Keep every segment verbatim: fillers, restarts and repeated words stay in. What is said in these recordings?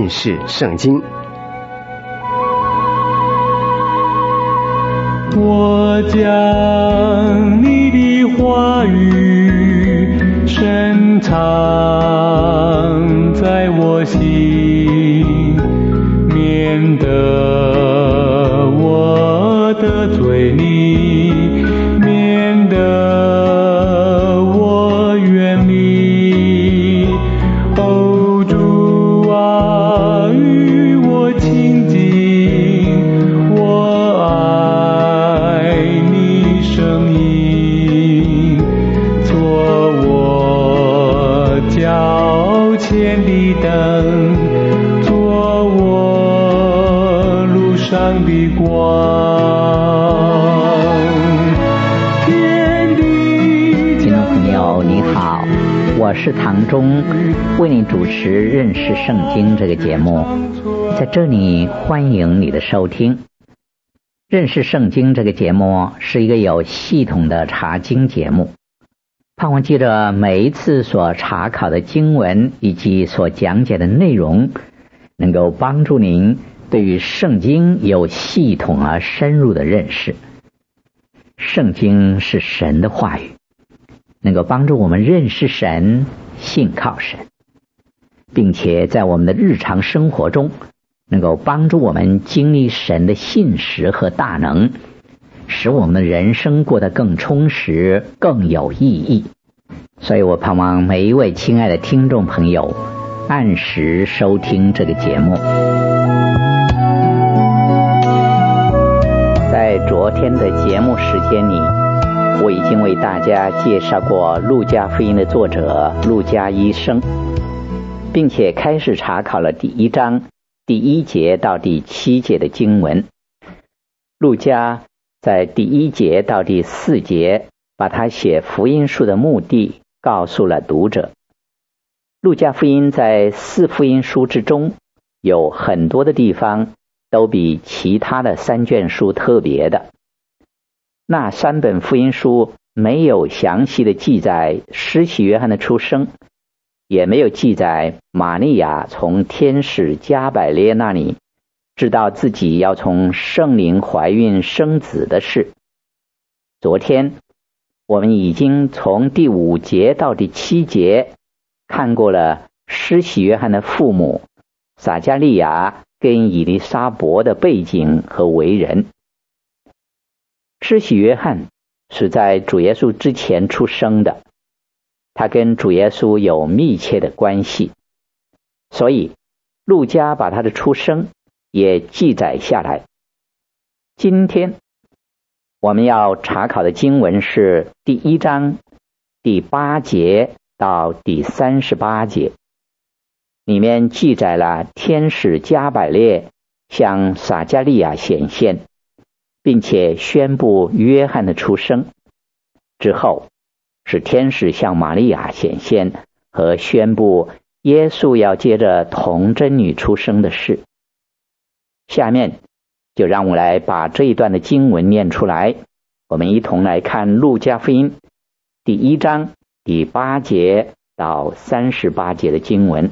认识圣经。 我将你的话语深藏在我心，免得我得罪你，免得我远离。哦，主啊，与我亲近，我爱你声音，做我脚前的灯，做我路上的光。 听众朋友你好，我是唐忠，为你主持认识圣经这个节目。在这里欢迎你的收听。认识圣经这个节目是一个有系统的查经节目，盼望记着每一次所查考的经文以及所讲解的内容，能够帮助您对于圣经有系统而深入的认识。圣经是神的话语，能够帮助我们认识神，信靠神，并且在我们的日常生活中能够帮助我们经历神的信实和大能，使我们的人生过得更充实，更有意义。所以我盼望每一位亲爱的听众朋友按时收听这个节目。在昨天的节目时间里，我已经为大家介绍过路加福音的作者路加医生，并且开始查考了第一章第一节到第七节的经文。路加在第一节到第四节把他写福音书的目的告诉了读者。路加福音在四福音书之中有很多的地方都比其他的三卷书特别的。那三本福音书没有详细的记载施洗约翰的出生，也没有记载玛利亚从天使加百列那里知道自己要从圣灵怀孕生子的事。昨天我们已经从第五节到第七节看过了施洗约翰的父母撒加利亚跟以利沙伯的背景和为人。施洗约翰是在主耶稣之前出生的，他跟主耶稣有密切的关系，所以路加把他的出生也记载下来。今天我们要查考的经文是第一章第八节到第三十八节，里面记载了天使加百列向撒加利亚显现，并且宣布约翰的出生。之后是天使向玛利亚显现和宣布耶稣要接着童贞女出生的事。下面就让我来把这一段的经文念出来，我们一同来看路加福音第一章第八节到三十八节的经文。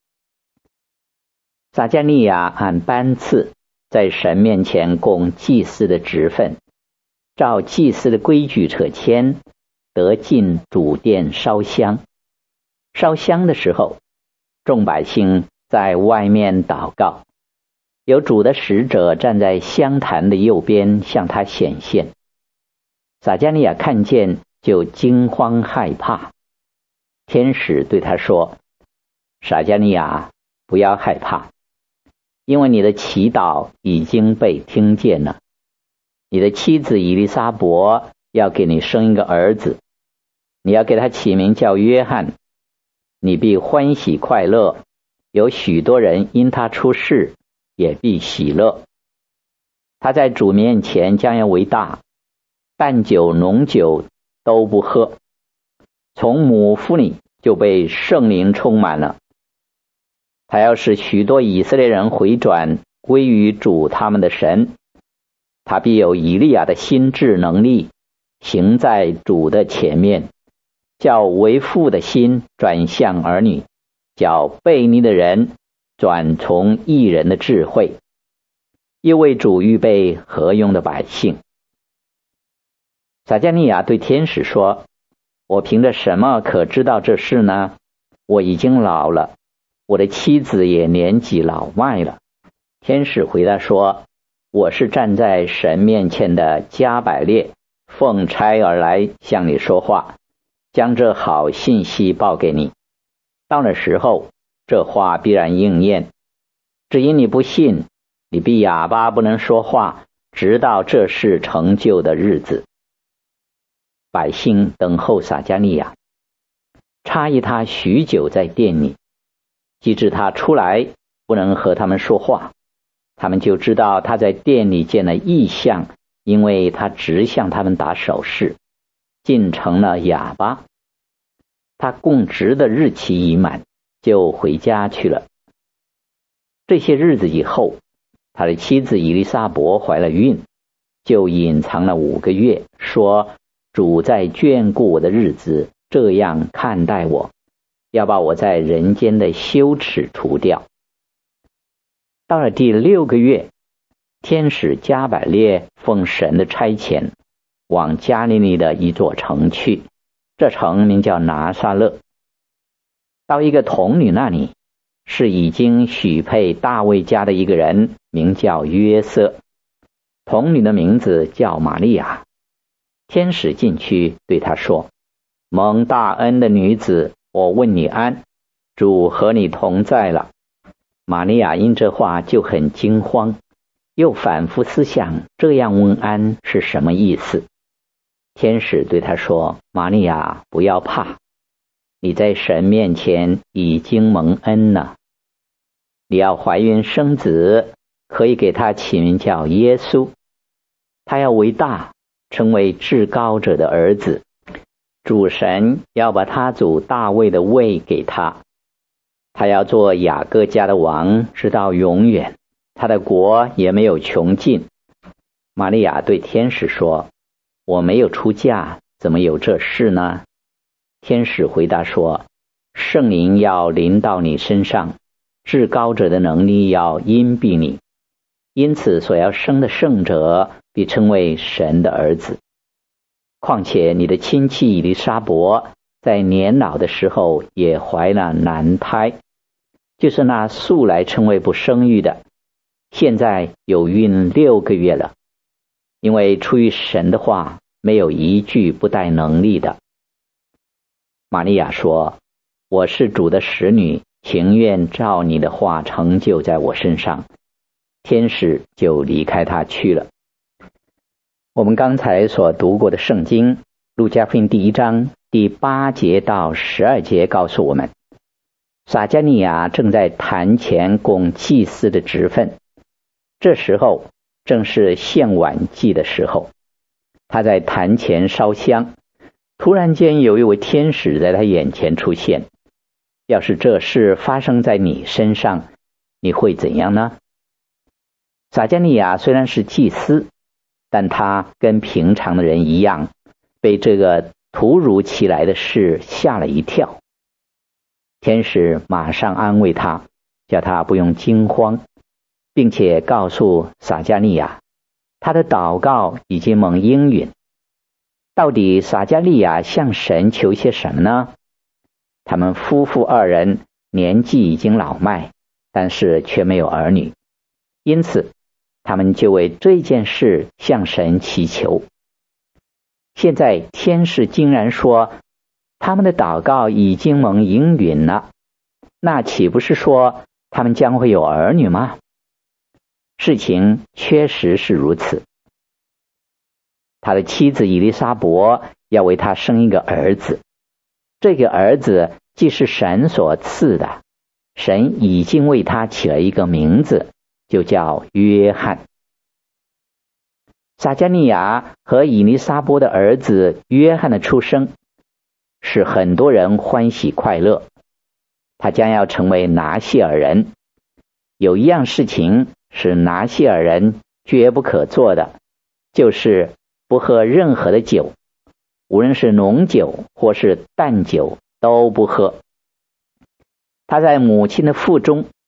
撒加利亚按班次在神面前供祭司的职分，照祭司的规矩扯签，得进主殿烧香。烧香的时候，众百姓在外面祷告，有主的使者站在香坛的右边向他显现。撒加利亚看见就惊慌害怕。天使对他说：撒加利亚，不要害怕，因为你的祈祷已经被听见了。你的妻子以利沙伯要给你生一个儿子，你要给他起名叫约翰，你必欢喜快乐，有许多人因他出世也必喜乐。他在主面前将要为大，淡酒浓酒都不喝，从母腹里就被圣灵充满了。他要使许多以色列人回转归于主他们的神，他必有以利亚的心智能力，行在主的前面，叫为父的心转向儿女，叫悖逆的人转从义人的智慧，又为主预备合用的百姓。撒迦利亚对天使说，我凭着什么可知道这事呢？我已经老了，我的妻子也年纪老迈了。天使回答说，我是站在神面前的加百列，奉差而来向你说话，将这好信息报给你。到了时候，这话必然应验。只因你不信，你必哑巴不能说话，直到这事成就的日子。百姓等候撒迦利亚，差役他许久在店里，及至他出来，不能和他们说话，他们就知道他在店里见了异象，因为他直向他们打手势，竟成了哑巴。他供职的日期已满，就回家去了。这些日子以后，他的妻子以利撒伯怀了孕，就隐藏了五个月，说主在眷顾我的日子这样看待我，要把我在人间的羞耻除掉。到了第六个月，天使加百列奉神的差遣，往加利利的一座城去，这城名叫拿撒勒。到一个童女那里，是已经许配大卫家的一个人，名叫约瑟，童女的名字叫玛利亚。天使进去对他说，蒙大恩的女子，我问你安，主和你同在了。玛利亚因这话就很惊慌，又反复思想这样问安是什么意思。天使对他说，玛利亚，不要怕，你在神面前已经蒙恩了，你要怀孕生子，可以给他起名叫耶稣，他要为大，成为至高者的儿子，主神要把他祖大卫的位给他，他要做雅各家的王，直到永远，他的国也没有穷尽。玛利亚对天使说，我没有出嫁，怎么有这事呢？天使回答说，圣灵要临到你身上，至高者的能力要荫蔽你，因此所要生的圣者必称为神的儿子。况且你的亲戚以利沙伯在年老的时候也怀了男胎，就是那素来称为不生育的，现在有孕六个月了，因为出于神的话，没有一句不带能力的。玛利亚说，我是主的使女，情愿照你的话成就在我身上。天使就离开他去了。我们刚才所读过的圣经路加福音第一章第八节到十二节告诉我们，撒迦利亚正在坛前供祭司的职分，这时候正是献晚祭的时候。他在坛前烧香，突然间有一位天使在他眼前出现。要是这事发生在你身上，你会怎样呢？撒迦利亚虽然是祭司，但他跟平常的人一样，被这个突如其来的事吓了一跳。天使马上安慰他，叫他不用惊慌，并且告诉撒迦利亚，他的祷告已经蒙应允。到底撒迦利亚向神求些什么呢？他们夫妇二人年纪已经老迈，但是却没有儿女，因此他们就为这件事向神祈求。现在天使竟然说他们的祷告已经蒙应允了，那岂不是说他们将会有儿女吗？事情确实是如此。他的妻子以利沙伯要为他生一个儿子，这个儿子既是神所赐的，神已经为他起了一个名字，就叫约翰。撒迦利亚和以利沙伯的儿子约翰的出生，使很多人欢喜快乐。他将要成为拿细尔人。有一样事情是拿细尔人绝不可做的，就是不喝任何的酒，无论是浓酒或是淡酒都不喝。他在母亲的腹中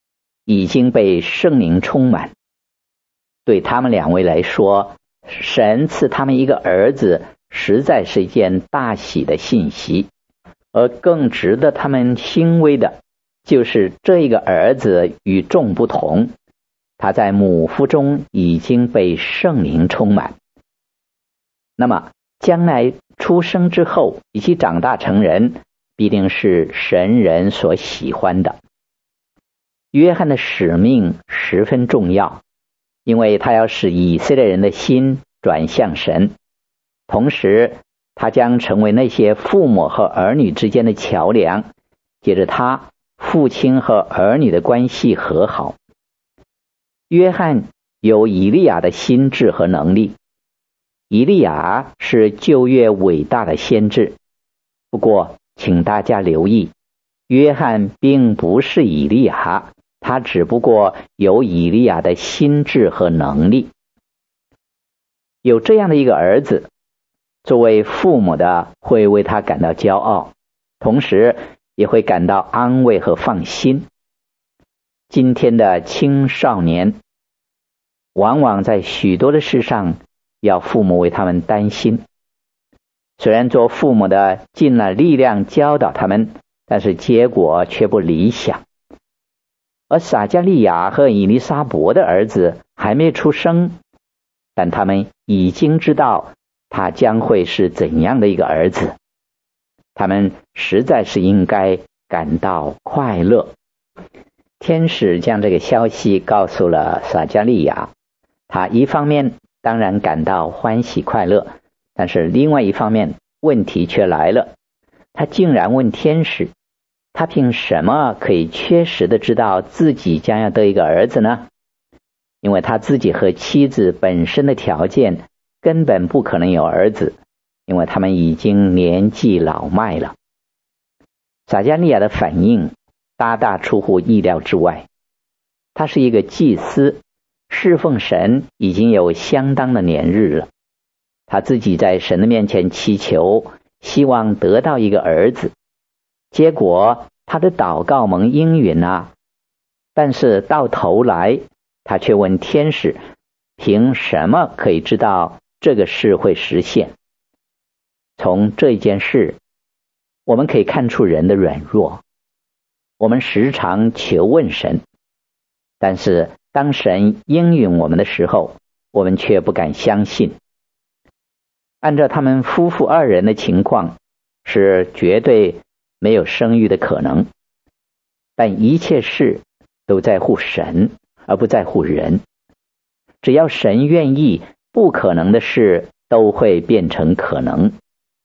已经被圣灵充满。对他们两位来说，神赐他们一个儿子实在是一件大喜的信息，而更值得他们欣慰的就是这一个儿子与众不同，他在母腹中已经被圣灵充满。那么将来出生之后以及长大成人，必定是神人所喜欢的。约翰的使命十分重要，因为他要使以色列人的心转向神，同时他将成为那些父母和儿女之间的桥梁，借着他，父亲和儿女的关系和好。约翰有以利亚的心智和能力，以利亚是旧约伟大的先知，不过请大家留意，约翰并不是以利亚，他只不过有以利亚的心智和能力。有这样的一个儿子，作为父母的会为他感到骄傲，同时也会感到安慰和放心。今天的青少年往往在许多的事上要父母为他们担心，虽然做父母的尽了力量教导他们，但是结果却不理想。而撒迦利亚和以利沙伯的儿子还没出生，但他们已经知道他将会是怎样的一个儿子，他们实在是应该感到快乐。天使将这个消息告诉了撒迦利亚，他一方面当然感到欢喜快乐，但是另外一方面问题却来了，他竟然问天使，他凭什么可以确实的知道自己将要得一个儿子呢？因为他自己和妻子本身的条件根本不可能有儿子，因为他们已经年纪老迈了。撒迦利亚的反应大大出乎意料之外，他是一个祭司，侍奉神已经有相当的年日了，他自己在神的面前祈求，希望得到一个儿子，结果他的祷告蒙应允啊，但是到头来他却问天使，凭什么可以知道这个事会实现？从这件事我们可以看出人的软弱，我们时常求问神，但是当神应允我们的时候，我们却不敢相信。按照他们夫妇二人的情况，是绝对没有生育的可能，但一切事都在乎神，而不在乎人。只要神愿意，不可能的事都会变成可能。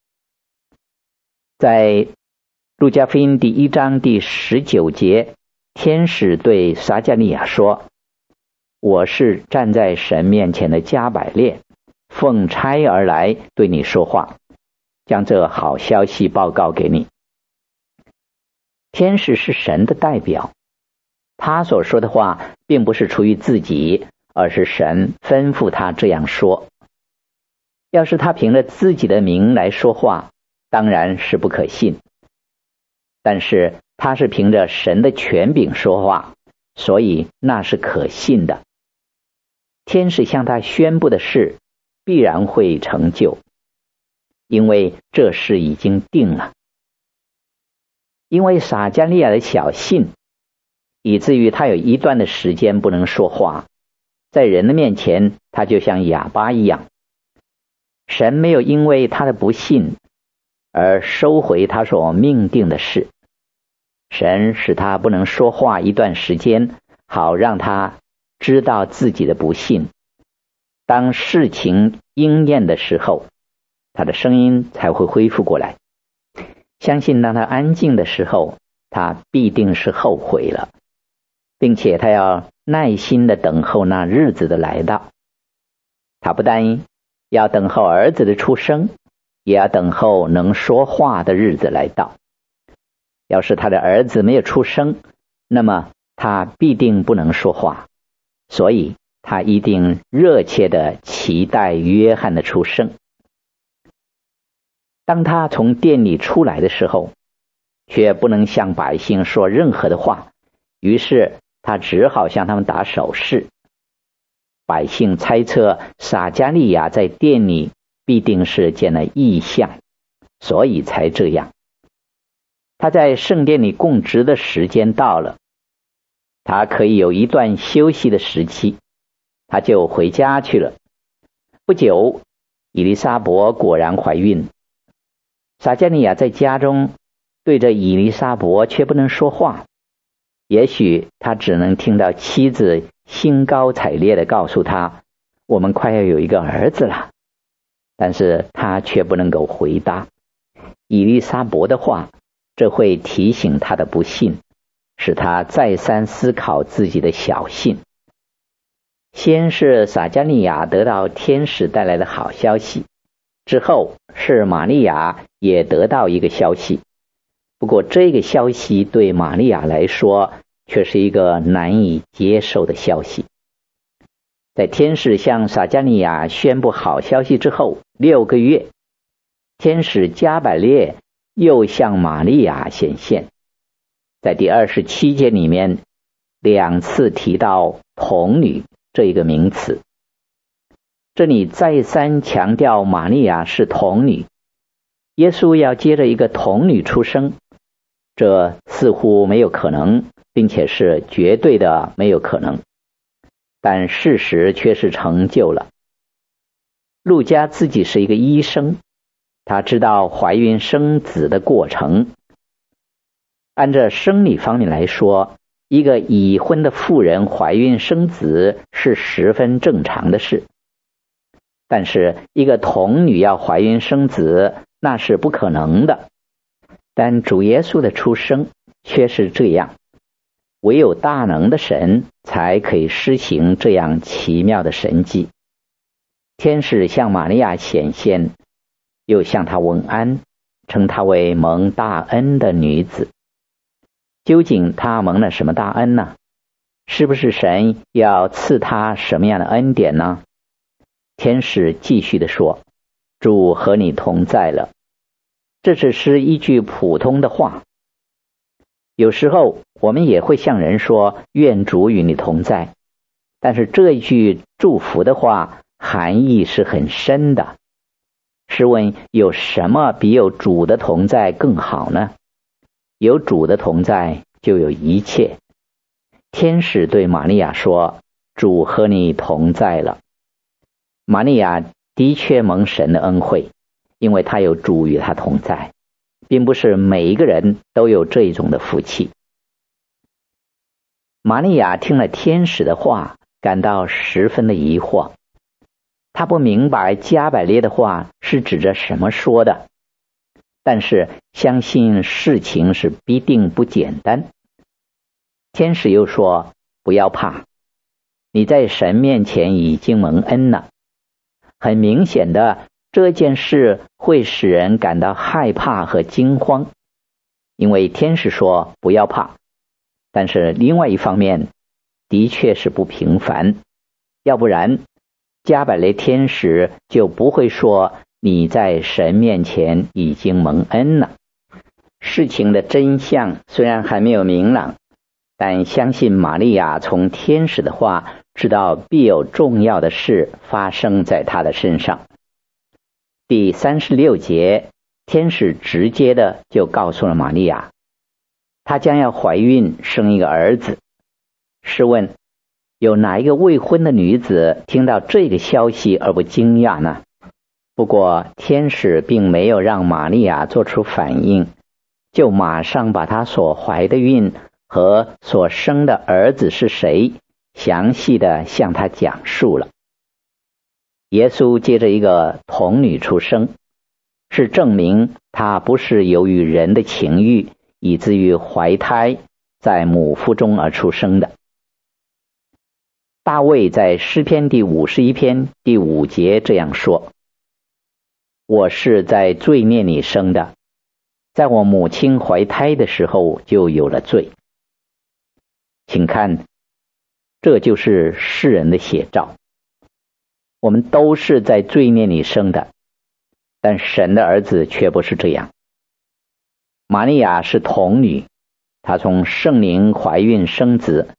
在路加福音第一章第十九节，天使对撒迦利亚说，我是站在神面前的加百列，奉差而来对你说话，将这好消息报告给你。天使是神的代表，他所说的话并不是出于自己，而是神吩咐他这样说。要是他凭着自己的名来说话，当然是不可信，但是他是凭着神的权柄说话，所以那是可信的。天使向他宣布的事必然会成就，因为这事已经定了。因为撒迦利亚的小信，以至于他有一段的时间不能说话，在人的面前他就像哑巴一样。神没有因为他的不信而收回他所命定的事，神使他不能说话一段时间，好让他知道自己的不信。当事情应验的时候，他的声音才会恢复过来。相信当他安静的时候，他必定是后悔了，并且他要耐心的等候那日子的来到。他不但要等候儿子的出生，也要等候能说话的日子来到。要是他的儿子没有出生，那么他必定不能说话，所以他一定热切的期待约翰的出生。当他从殿里出来的时候，却不能向百姓说任何的话，于是他只好向他们打手势。百姓猜测撒迦利亚在殿里必定是见了异象，所以才这样。他在圣殿里供职的时间到了，他可以有一段休息的时期，他就回家去了。不久，以利沙伯果然怀孕。撒迦利亚在家中对着以利沙伯却不能说话，也许他只能听到妻子兴高采烈地告诉他，我们快要有一个儿子了，但是他却不能够回答以利沙伯的话，这会提醒他的不信，使他再三思考自己的小信。先是撒迦利亚得到天使带来的好消息，之后是玛利亚也得到一个消息，不过这个消息对玛利亚来说却是一个难以接受的消息。在天使向撒迦利亚宣布好消息之后六个月，天使加百列又向玛利亚显现。在第二十七节里面两次提到童女这一个名词，这里再三强调玛利亚是童女，耶稣要接着一个童女出生，这似乎没有可能，并且是绝对的没有可能，但事实却是成就了。路加自己是一个医生，他知道怀孕生子的过程。按照生理方面来说，一个已婚的妇人怀孕生子是十分正常的事，但是一个童女要怀孕生子那是不可能的。但主耶稣的出生却是这样，唯有大能的神才可以施行这样奇妙的神迹。天使向玛利亚显现，又向她问安，称她为蒙大恩的女子。究竟她蒙了什么大恩呢？是不是神要赐她什么样的恩典呢？天使继续地说，主和你同在了。这只是一句普通的话。有时候我们也会向人说愿主与你同在，但是这一句祝福的话含义是很深的。试问有什么比有主的同在更好呢？有主的同在就有一切。天使对玛利亚说，主和你同在了。玛利亚的确蒙神的恩惠，因为他有主与他同在，并不是每一个人都有这种的福气。玛利亚听了天使的话，感到十分的疑惑，他不明白加百列的话是指着什么说的，但是相信事情是必定不简单。天使又说，不要怕，你在神面前已经蒙恩了。很明显的，这件事会使人感到害怕和惊慌，因为天使说不要怕，但是另外一方面的确是不平凡，要不然加百列天使就不会说你在神面前已经蒙恩了。事情的真相虽然还没有明朗，但相信玛利亚从天使的话知道必有重要的事发生在她的身上。第三十六节，天使直接的就告诉了玛利亚，她将要怀孕生一个儿子。试问有哪一个未婚的女子听到这个消息而不惊讶呢？不过天使并没有让玛利亚做出反应，就马上把她所怀的孕和所生的儿子是谁详细的向她讲述了。耶稣接着一个童女出生，是证明他不是由于人的情欲以至于怀胎在母腹中而出生的。大卫在诗篇第五十一篇第五节这样说，我是在罪孽里生的，在我母亲怀胎的时候就有了罪。请看，这就是世人的写照。我们都是在罪孽里生的，但神的儿子却不是这样。玛利亚是童女，她从圣灵怀孕生子，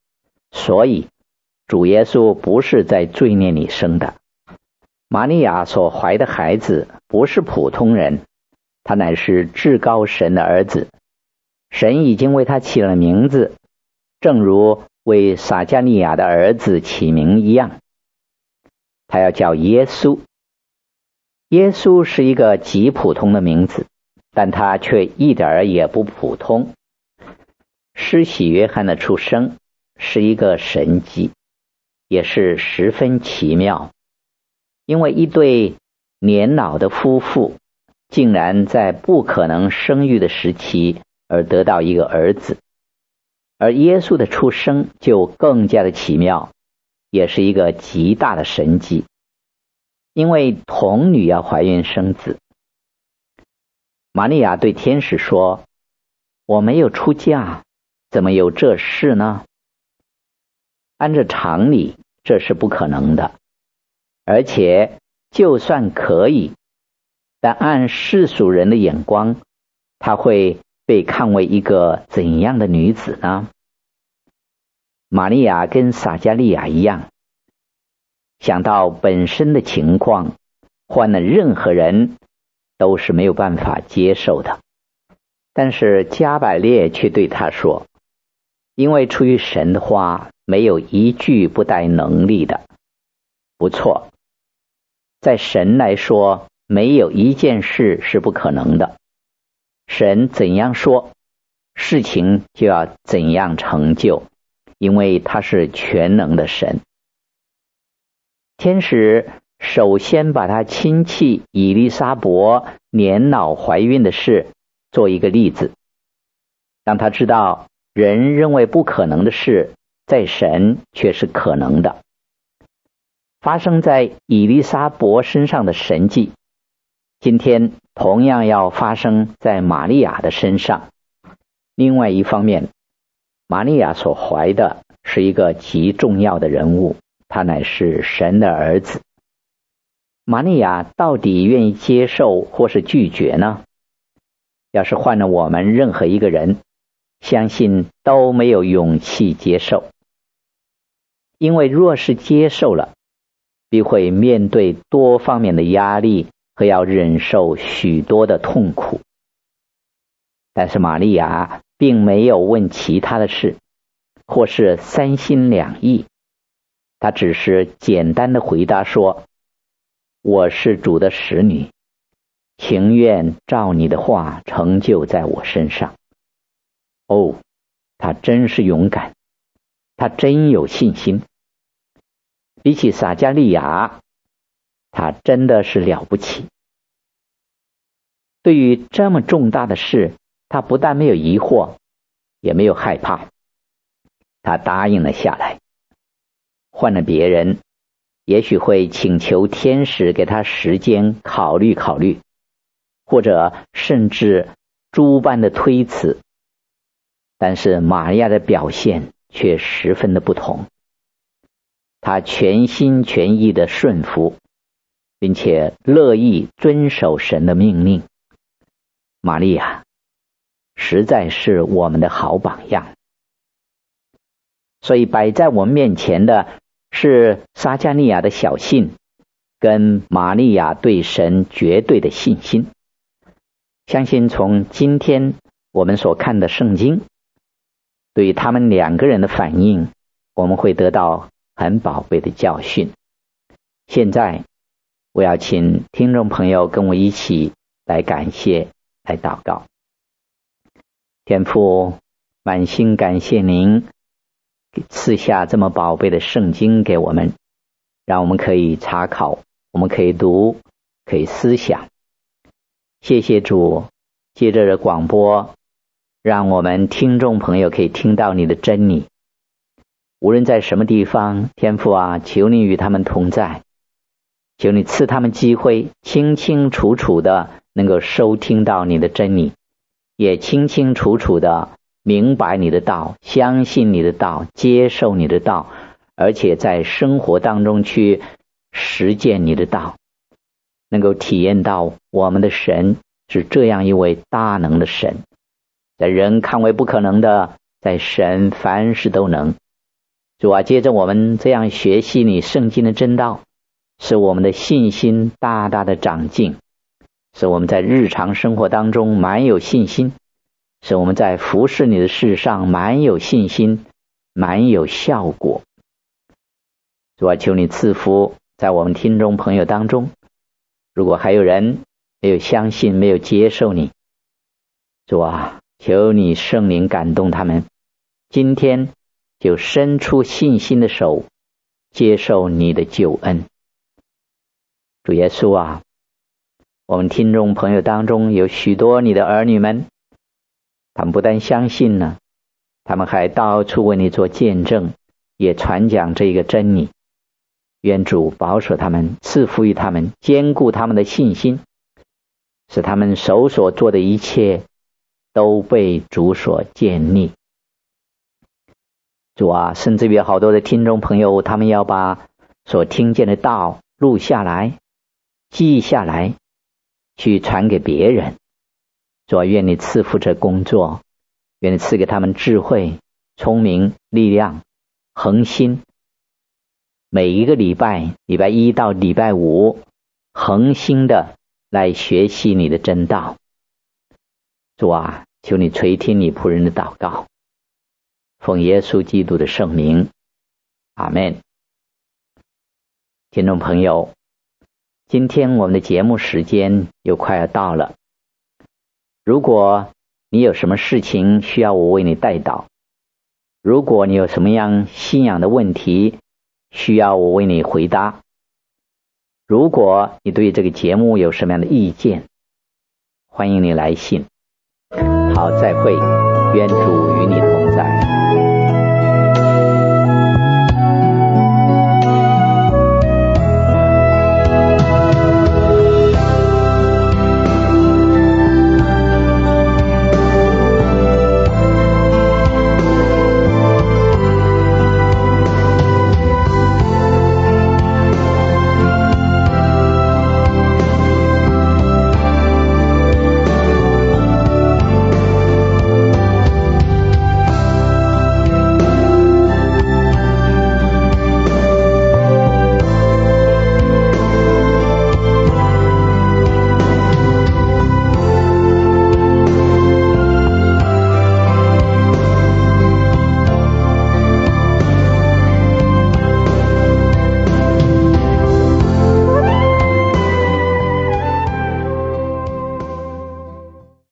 所以主耶稣不是在罪孽里生的。玛利亚所怀的孩子不是普通人，他乃是至高神的儿子。神已经为他起了名字，正如为撒迦利亚的儿子起名一样，他要叫耶稣。耶稣是一个极普通的名字，但他却一点儿也不普通。施洗约翰的出生是一个神迹，也是十分奇妙，因为一对年老的夫妇竟然在不可能生育的时期而得到一个儿子，而耶稣的出生就更加的奇妙，也是一个极大的神迹，因为童女要怀孕生子。玛利亚对天使说，我没有出嫁，怎么有这事呢？按照常理，这是不可能的，而且就算可以，但按世俗人的眼光，她会被看为一个怎样的女子呢？玛利亚跟撒迦利亚一样，想到本身的情况，换了任何人都是没有办法接受的。但是加百列却对他说，因为出于神的话，没有一句不带能力的。不错，在神来说，没有一件事是不可能的。神怎样说，事情就要怎样成就，因为他是全能的神。天使首先把他亲戚以利沙伯年老怀孕的事做一个例子，让他知道人认为不可能的事，在神却是可能的。发生在以利沙伯身上的神迹，今天同样要发生在玛利亚的身上。另外一方面，玛利亚所怀的是一个极重要的人物，他乃是神的儿子。玛利亚到底愿意接受或是拒绝呢？要是换了我们任何一个人，相信都没有勇气接受。因为若是接受了，必会面对多方面的压力和要忍受许多的痛苦。但是玛利亚并没有问其他的事，或是三心两意，她只是简单的回答说，我是主的使女，情愿照你的话成就在我身上。哦，她真是勇敢，她真有信心。比起撒迦利亚，她真的是了不起。对于这么重大的事，她不但没有疑惑，也没有害怕，她答应了下来。换了别人，也许会请求天使给她时间考虑考虑，或者甚至诸般的推辞。但是玛利亚的表现却十分的不同，她全心全意的顺服，并且乐意遵守神的命令。玛利亚实在是我们的好榜样。所以摆在我们面前的是撒迦利亚的小信，跟玛利亚对神绝对的信心。相信从今天我们所看的圣经，对于他们两个人的反应，我们会得到很宝贵的教训。现在我要请听众朋友跟我一起来感谢，来祷告。天父，满心感谢您赐下这么宝贝的圣经给我们，让我们可以查考，我们可以读，可以思想。谢谢主，借着广播，让我们听众朋友可以听到你的真理。无论在什么地方，天父啊，求你与他们同在，求你赐他们机会，清清楚楚的能够收听到你的真理，也清清楚楚的明白你的道，相信你的道，接受你的道，而且在生活当中去实践你的道，能够体验到我们的神是这样一位大能的神，在人看为不可能的，在神凡事都能。 主啊，接着我们这样学习你圣经的真道，使我们的信心大大的长进，使我们在日常生活当中满有信心，使我们在服侍你的事上满有信心，满有效果。主啊，求你赐福在我们听众朋友当中，如果还有人没有相信，没有接受你，主啊，求你圣灵感动他们，今天就伸出信心的手，接受你的救恩。主耶稣啊，我们听众朋友当中有许多你的儿女们，他们不但相信呢，他们还到处为你做见证，也传讲这个真理。愿主保守他们，赐福于他们，坚固他们的信心，使他们手所做的一切都被主所建立。主啊，甚至有好多的听众朋友，他们要把所听见的道录下来，记下来，去传给别人。主啊，愿你赐福这工作，愿你赐给他们智慧、聪明、力量、恒心。每一个礼拜，礼拜一到礼拜五，恒心的来学习你的真道。主啊，求你垂听你仆人的祷告，奉耶稣基督的圣名，阿们。听众朋友，今天我们的节目时间又快要到了。如果你有什么事情需要我为你代祷，如果你有什么样信仰的问题需要我为你回答，如果你对这个节目有什么样的意见，欢迎你来信。好，再会，愿主与你同在。